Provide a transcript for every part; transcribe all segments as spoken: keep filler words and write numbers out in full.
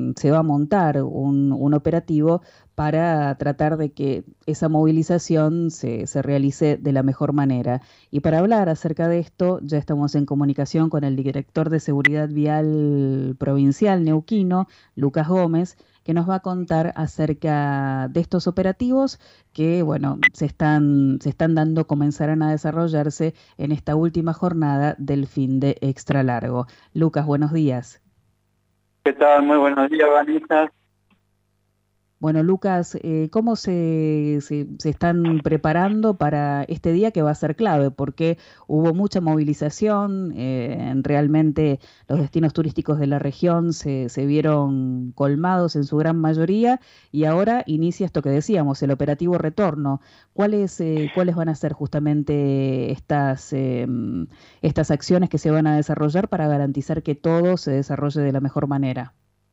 se va a montar un, un operativo para tratar de que esa movilización se, se realice de la mejor manera. Y para hablar acerca de esto, ya estamos en comunicación con el director de Seguridad Vial Provincial neuquino, Lucas Gómez, que nos va a contar acerca de estos operativos que, bueno, se están, se están dando, comenzarán a desarrollarse en esta última jornada del fin de extra largo. Lucas, buenos días. ¿Qué tal? Muy buenos días, Vanessa. Bueno, Lucas, eh, ¿cómo se, se, se están preparando para este día que va a ser clave? Porque hubo mucha movilización, eh, realmente los destinos turísticos de la región se, se vieron colmados en su gran mayoría y ahora inicia esto que decíamos, el operativo retorno. ¿Cuáles, eh, cuáles van a ser justamente estas, eh, estas acciones que se van a desarrollar para garantizar que todo se desarrolle de la mejor manera?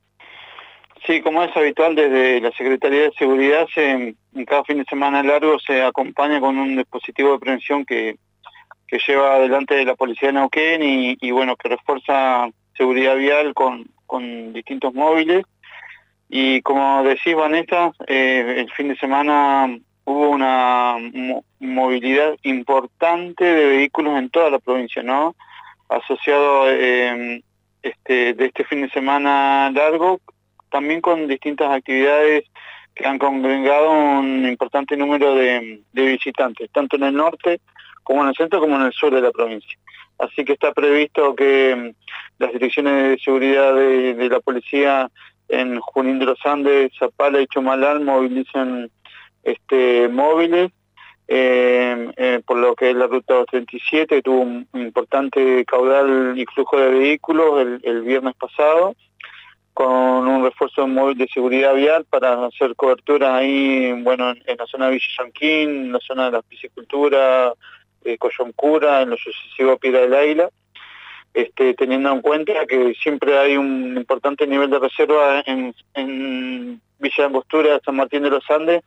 Sí, como es habitual, desde la Secretaría de Seguridad, se, en cada fin de semana largo se acompaña con un dispositivo de prevención que, que lleva adelante la Policía de Neuquén y, y bueno, que refuerza seguridad vial con, con distintos móviles. Y como decís, Vanessa, eh, el fin de semana hubo una mo movilidad importante de vehículos en toda la provincia, ¿no? Asociado eh, este, de este fin de semana largo, también con distintas actividades que han congregado un importante número de, de visitantes, tanto en el norte como en el centro como en el sur de la provincia. Así que está previsto que las direcciones de seguridad de, de la policía en Junín de los Andes, Zapala y Chumalán movilicen este, móviles, eh, eh, por lo que es la ruta doscientos treinta y siete, tuvo un, un importante caudal y flujo de vehículos el, el viernes pasado, con un refuerzo móvil de seguridad vial para hacer cobertura ahí, bueno, en, en la zona de Villa Yanquín, en la zona de la piscicultura, eh, Coyoncura, en lo sucesivo Piedra del Águila, este, teniendo en cuenta que siempre hay un importante nivel de reserva en, en Villa Angostura, San Martín de los Andes.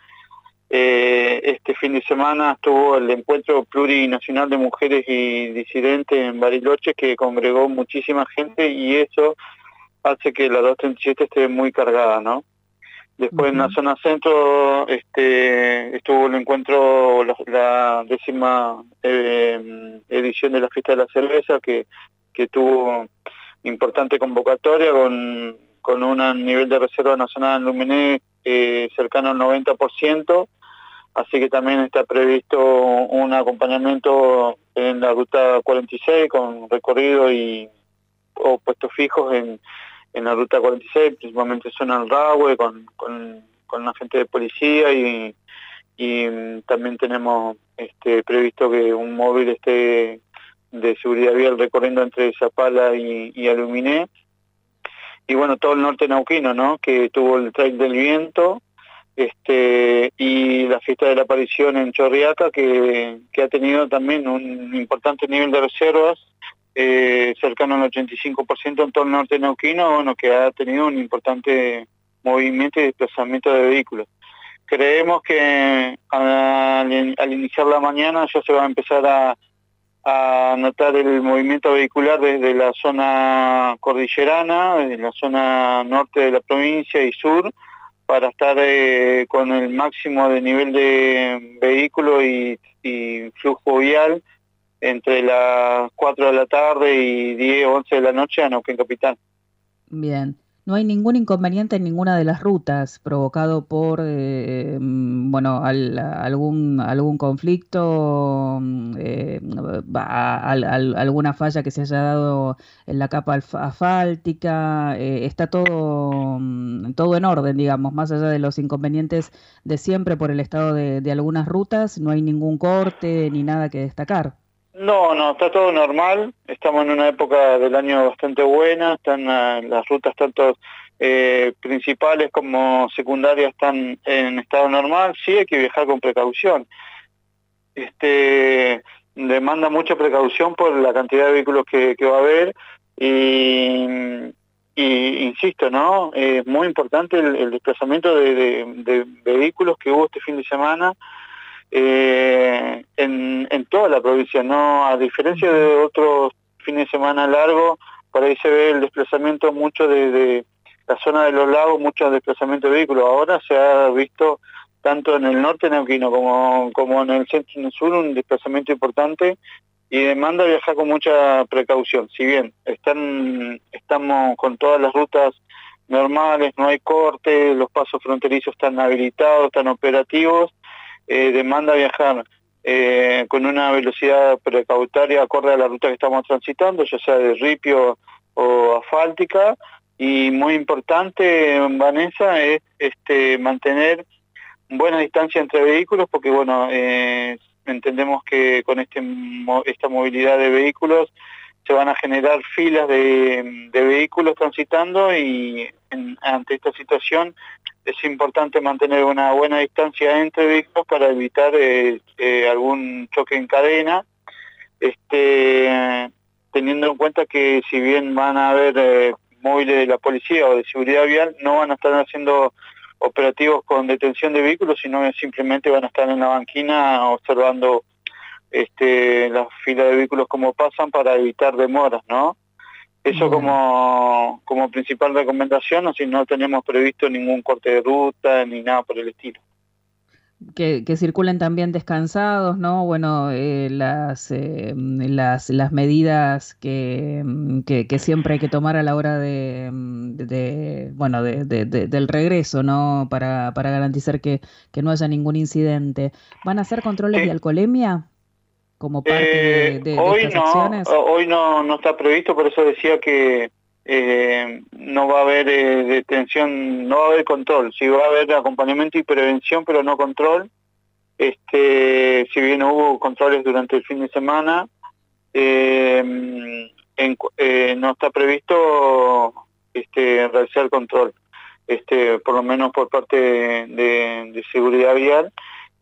Eh, este fin de semana estuvo el encuentro plurinacional de mujeres y disidentes en Bariloche, que congregó muchísima gente y eso hace que la doscientos treinta y siete esté muy cargada, ¿no? Después en la Ujú. zona centro este, estuvo el encuentro, la, la décima eh, edición de la Fiesta de la Cerveza, que, que tuvo importante convocatoria con, con un nivel de reserva nacional en Luminé eh, cercano al noventa por ciento, así que también está previsto un acompañamiento en la ruta cuarenta y seis con recorrido y o puestos fijos en en la ruta cuarenta y seis, principalmente zona del Rahue, con, con, con la gente de policía y, y también tenemos este, previsto que un móvil esté de seguridad vial recorriendo entre Zapala y, y Aluminé. Y bueno, todo el norte neuquino, ¿no? Que tuvo el Trail del Viento este, y la fiesta de la aparición en Chorriaca, que, que ha tenido también un importante nivel de reservas, eh, cercano al ochenta y cinco por ciento en todo el norte neuquino, bueno, que ha tenido un importante movimiento y desplazamiento de vehículos. Creemos que al, al iniciar la mañana ya se va a empezar a, a notar el movimiento vehicular desde la zona cordillerana, desde la zona norte de la provincia y sur, para estar eh, con el máximo de nivel de vehículo y, y flujo vial entre las cuatro de la tarde y diez o once de la noche a Neuquén Capital. Bien, no hay ningún inconveniente en ninguna de las rutas provocado por, eh, mm, bueno, al- algún, algún conflicto, mm, eh, va- al- al- alguna falla que se haya dado en la capa alf- asfáltica, eh, está todo, mm, todo en orden, digamos, más allá de los inconvenientes de siempre por el estado de, de algunas rutas, no hay ningún corte ni nada que destacar. No, no, está todo normal, estamos en una época del año bastante buena, están uh, las rutas tanto eh, principales como secundarias están en estado normal, sí hay que viajar con precaución. Este, demanda mucha precaución por la cantidad de vehículos que, que va a haber y, y insisto, ¿no? Es muy importante el, el desplazamiento de, de, de vehículos que hubo este fin de semana eh, en, en toda la provincia, ¿no? A diferencia de otros fines de semana largos, por ahí se ve el desplazamiento mucho de, de la zona de los lagos, muchos desplazamientos de vehículos. Ahora se ha visto tanto en el norte neuquino como, como en el centro y en el sur un desplazamiento importante y demanda viajar con mucha precaución. Si bien están estamos con todas las rutas normales, no hay corte, los pasos fronterizos están habilitados, están operativos, eh, demanda viajar eh, con una velocidad precautaria acorde a la ruta que estamos transitando, ya sea de ripio o asfáltica, y muy importante, Vanessa, es este, mantener buena distancia entre vehículos, porque bueno, eh, entendemos que con este esta movilidad de vehículos se van a generar filas de, de vehículos transitando y en, ante esta situación es importante mantener una buena distancia entre vehículos para evitar eh, eh, algún choque en cadena, este, teniendo en cuenta que si bien van a haber eh, móviles de la policía o de seguridad vial, no van a estar haciendo operativos con detención de vehículos, sino simplemente van a estar en la banquina observando este, las filas de vehículos como pasan para evitar demoras, ¿no? Eso como, como principal recomendación, o si no tenemos previsto ningún corte de ruta ni nada por el estilo. Que, que circulen también descansados, ¿no? Bueno, eh, las, eh, las las medidas que, que, que siempre hay que tomar a la hora de, de, de bueno, de, de, de, del regreso, ¿no? Para, para garantizar que, que no haya ningún incidente. ¿Van a hacer controles de Sí. alcoholemia como parte de, Eh, de, de hoy estas no, acciones? hoy no, no está previsto, por eso decía que eh, no va a haber eh, detención, no va a haber control, sí va a haber acompañamiento y prevención, pero no control. Este, si bien hubo controles durante el fin de semana, eh, en, eh, no está previsto este, realizar control, este, por lo menos por parte de, de, de seguridad vial.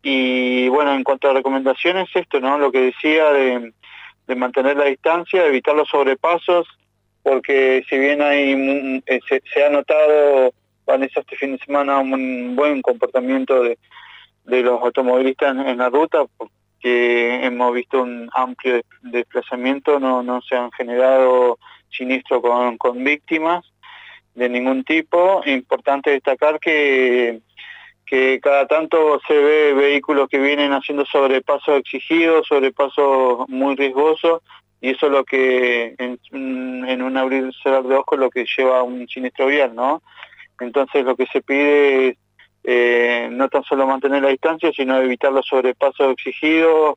Y bueno, en cuanto a recomendaciones, esto, ¿no? Lo que decía de, de mantener la distancia, evitar los sobrepasos, porque si bien hay se, se ha notado, Vanessa, este fin de semana un buen comportamiento de, de los automovilistas en, en la ruta, porque hemos visto un amplio desplazamiento, no, no se han generado siniestros con, con víctimas de ningún tipo. Importante destacar que que cada tanto se ve vehículos que vienen haciendo sobrepasos exigidos, sobrepasos muy riesgosos, y eso es lo que en, en un abrir y cerrar de ojos lo que lleva a un siniestro vial, ¿no? Entonces lo que se pide es eh, no tan solo mantener la distancia, sino evitar los sobrepasos exigidos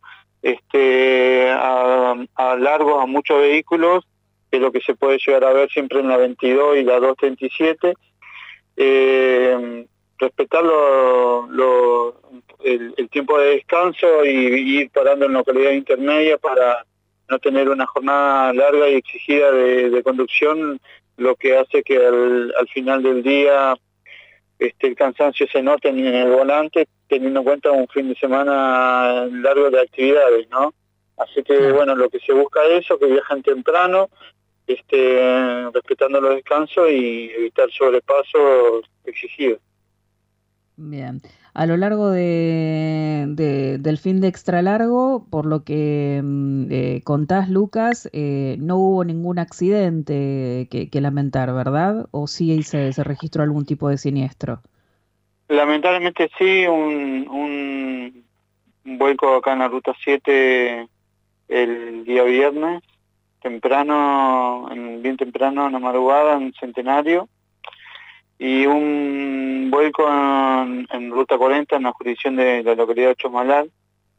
este, a, a largos, a muchos vehículos, que es lo que se puede llegar a ver siempre en la veintidós y la doscientos treinta y siete. Eh, respetar lo, lo, el, el tiempo de descanso y, y ir parando en localidades intermedias para no tener una jornada larga y exigida de, de conducción, lo que hace que al, al final del día este, el cansancio se note en el volante, teniendo en cuenta un fin de semana largo de actividades, ¿no? Así que claro, bueno, lo que se busca es eso, que viajen temprano, este, respetando los descansos y evitar sobrepasos exigidos. Bien, a lo largo de, de- del fin de extra largo, por lo que mm, eh, contás, Lucas, eh, no hubo ningún accidente que, que lamentar, ¿verdad? ¿O sí se, se registró algún tipo de siniestro? Lamentablemente sí, un, un, un vuelco acá en la ruta siete el día viernes, temprano, en- bien temprano, en la madrugada, en Centenario, y un vuelco en, en ruta cuarenta, en la jurisdicción de la localidad de Chomalal,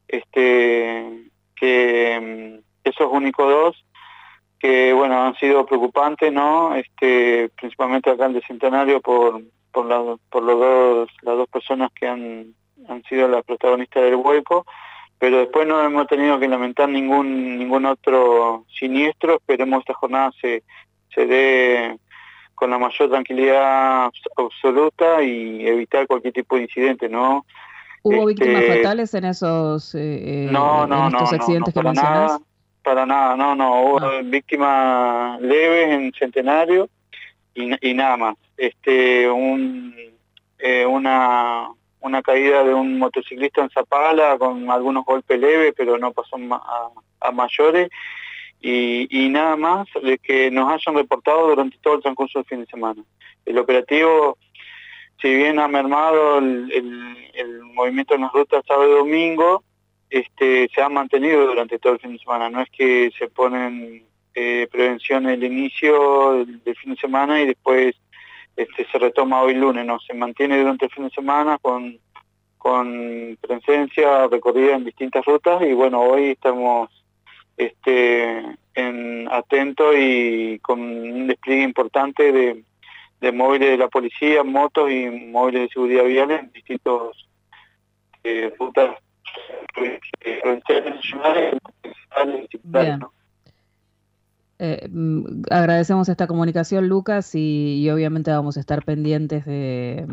este, que mm, esos únicos dos, que bueno, han sido preocupantes, ¿no? Este, principalmente acá en el Centenario por, por, la, por los dos, las dos personas que han, han sido las protagonistas del vuelco, pero después no hemos tenido que lamentar ningún ningún otro siniestro. Esperemos esta jornada se, se dé con la mayor tranquilidad absoluta y evitar cualquier tipo de incidente, ¿no? ¿Hubo víctimas Este, fatales en esos, eh, no, eh, en no, estos no, no, no, accidentes que para nada, mencionás? para nada, no, no, hubo Ah, víctimas leves en Centenario y, y nada más. Este, un, eh, una, una caída de un motociclista en Zapala con algunos golpes leves, pero no pasó a, a mayores, y, y nada más de que nos hayan reportado durante todo el transcurso del fin de semana. el operativo, si bien ha mermado el, el, el movimiento en las rutas sábado y domingo, este, se ha mantenido durante todo el fin de semana. No es que se ponen eh, prevención el inicio del, del fin de semana y después este, se retoma hoy lunes, no, se mantiene durante el fin de semana con, con presencia recorrida en distintas rutas y bueno, hoy estamos este, en, atentos y con un despliegue importante de, de móviles de la policía, motos y móviles de seguridad vial en distintos eh, rutas provinciales, nacionales, municipales y secundarias, Bien. ¿no? Eh, mm, agradecemos esta comunicación, Lucas, y, y obviamente vamos a estar pendientes de,